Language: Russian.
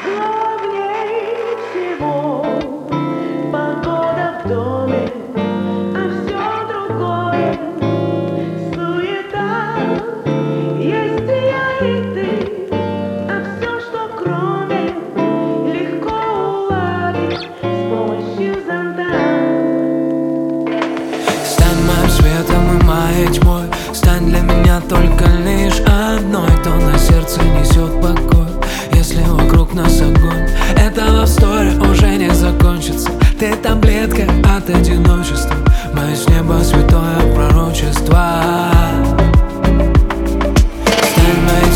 Главнее всего погода в доме, а все другое суета. Есть и я, и ты, а все, что кроме, легко уладить с помощью зонта. Стань моим светом и моей тьмой, стань для меня только лишь одной. То на сердце несет покой, если вокруг нас огонь. Эта love story уже не закончится. Ты таблетка от одиночества, мое с неба святое пророчество. Стань моей